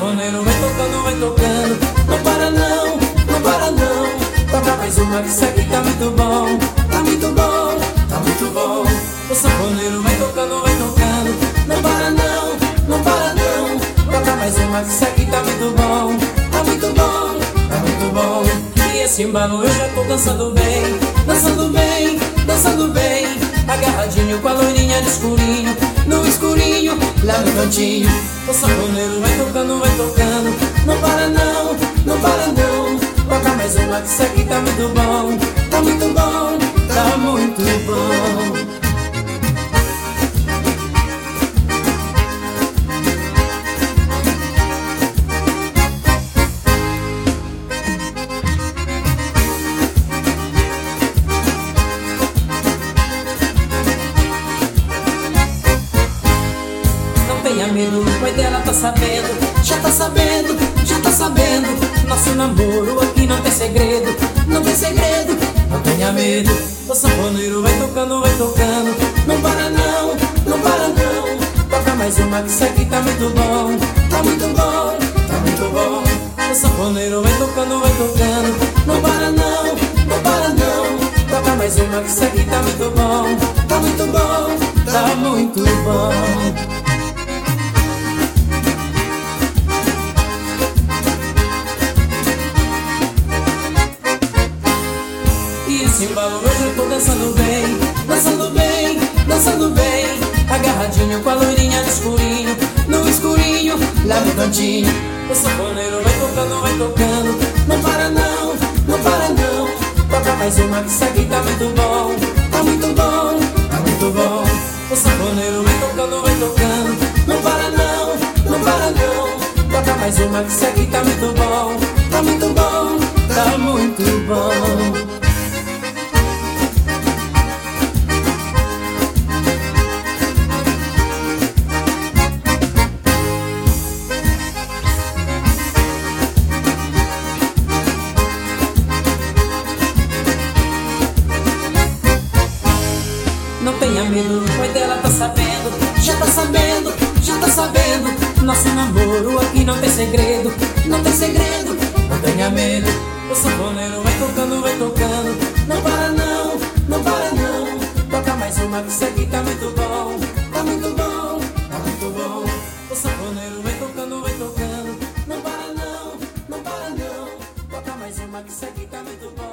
sanfoneiro vai tocando, vai tocando. Não para não, não para não. Toca mais uma que isso aqui tá muito bom. Tá muito bom, tá muito bom. O sanfoneiro vai tocando, vai tocando. Não para não, não para não. Toca mais uma que isso aqui tá muito bom. Tá muito bom, tá muito bom. E esse embalo eu já tô dançando bem. Dançando bem, dançando bem. Agarradinho com a loirinha no escurinho. No escurinho, lá no cantinho. O sanfoneiro vai tocando, vai tocando. Não para não, não para não. Toca mais uma que isso aqui tá muito bom. Tá muito bom, tá muito bom. Tenha medo, o pai dela tá sabendo. Já tá sabendo, já tá sabendo. Nosso namoro aqui não tem segredo. Não tem segredo, não tenha medo. O sanfoneiro vai tocando, vai tocando. Não para não, não para não. Toca mais uma que isso aqui tá muito bom. Tá muito bom, tá muito bom. O sanfoneiro vai tocando, vai tocando. Não para não, não para não. Toca mais uma que isso aqui tá muito bom. Tá muito bom, tá muito bom. Esse embalo hoje eu tô dançando bem. Dançando bem, dançando bem. Agarradinho com a loirinha no escurinho. No escurinho, lá no cantinho. O sanfoneiro vai tocando, vai tocando. Não para não, não para não. Toca mais uma que isso aqui tá muito bom. Tá muito bom, tá muito bom. O sanfoneiro vai tocando, vai tocando. Não para não, não para não. Toca mais uma que isso aqui tá muito bom. Tá muito bom, tá muito bom. Não tenha medo, o pai dela tá sabendo. Já tá sabendo, já tá sabendo. Nosso namoro aqui não tem segredo. Não tem segredo, não tenha medo. O sanfoneiro vai tocando, vai tocando. Não para não, não para não. Toca mais uma que isso aqui tá muito bom. Tá muito bom, tá muito bom. O sanfoneiro vai tocando, vai tocando. Não para não, não para não. Toca mais uma que isso aqui tá muito bom.